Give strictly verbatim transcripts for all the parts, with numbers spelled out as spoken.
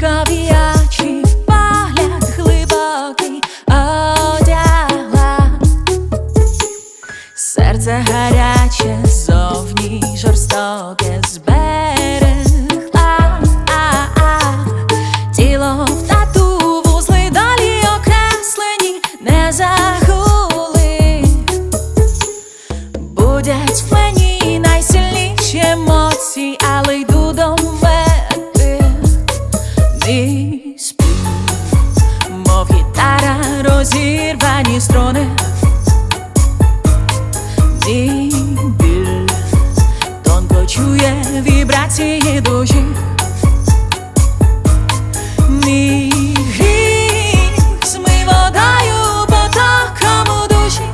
Казкові очі, погляд глибокий одягла, серце гаряче, зовні жорстоке зберегла, тіло в тату, вузли долі окреслені, не загули, будять в мені найсильніші емоції, але йду до мети. Мій спів, мов гітара, розірвані струни, мій біль тонко чує вібрації душі, мій гріх змий водою, потоком у душі,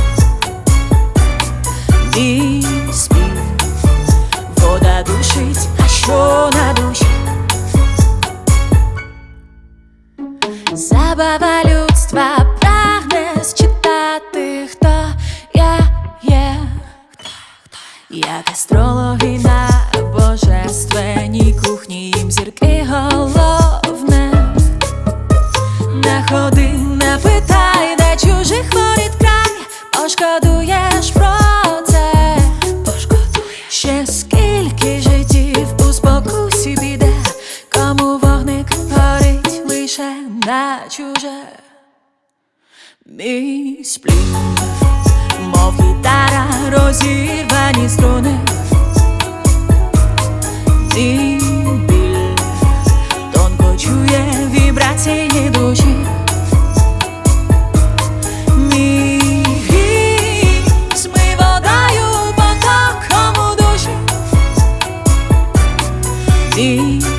мій спів, вода душить, а що на душі? Забава людства прагне считати, хто я є, як астрологи на божественній кухні, їм зірки головне. Не ходи, не питай, де чужих воріт край, пошкодуєш про це, пошкодуєш. Ще скільки життів у спокусі піде, кому вогник горить лише на чуже. Мій сплів, мов гітара, розірвані струни, мій біль тонко чує вібрації душі, мій гріх змий водою, потоком у душі, мій